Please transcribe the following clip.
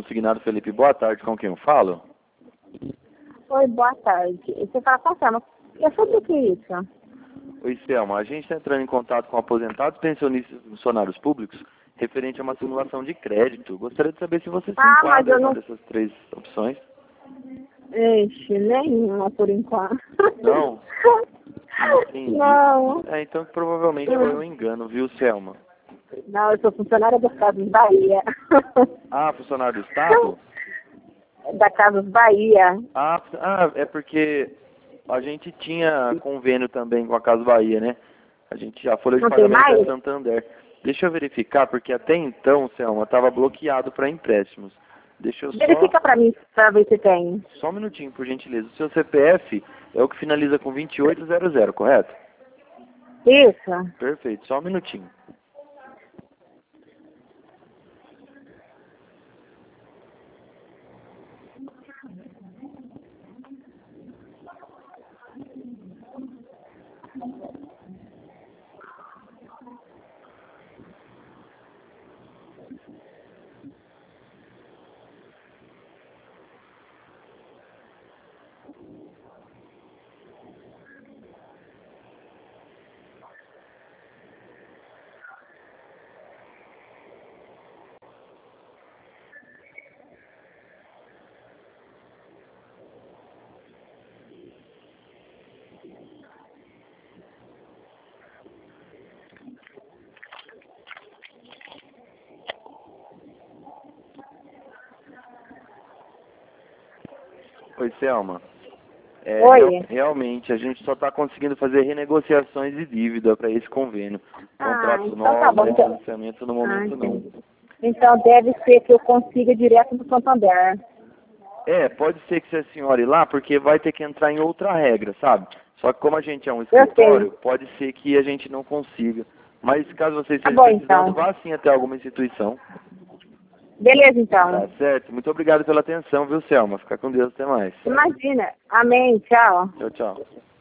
consignado Felipe, boa tarde, com quem eu falo? Oi, boa tarde. Você fala com a Selma. É sobre o que isso? Oi, Selma, a gente está entrando em contato com aposentados, pensionistas e funcionários públicos referente a uma simulação de crédito. Gostaria de saber se você se Mas enquadra eu em uma não... dessas três opções. Ixi, nenhuma por enquanto. Não? Entendi. Não. Então provavelmente foi um engano, viu, Selma? Não, eu sou funcionária da Casas Bahia. Ah, funcionário do Estado? Da Casas Bahia. É porque a gente tinha convênio também com a Casa Bahia, né? A folha de Não tem pagamento é mais? Santander. Deixa eu verificar, porque até então, Selma, estava bloqueado para empréstimos. Deixa eu Verifica pra mim, pra ver se tem. só um minutinho, por gentileza. O seu CPF é o que finaliza com 2800, correto? Isso. Perfeito, só um minutinho. Oi, Selma. Oi. Realmente, a gente só está conseguindo fazer renegociações de dívida para esse convênio. Contratos Então tá novos, bom. Então, refinanciamento no momento não. entendi. Então deve ser que eu consiga direto no Santander. Pode ser que a senhora ir lá, porque vai ter que entrar em outra regra, sabe? Só que como a gente é um Eu sei. escritório, pode ser que a gente não consiga. Mas caso você Tá esteja bom, precisando, então. vá sim até alguma instituição. Beleza, então. Tá certo? Muito obrigado pela atenção, viu, Selma? Fica com Deus, até mais. Imagina. Amém. Tchau. Tchau, tchau.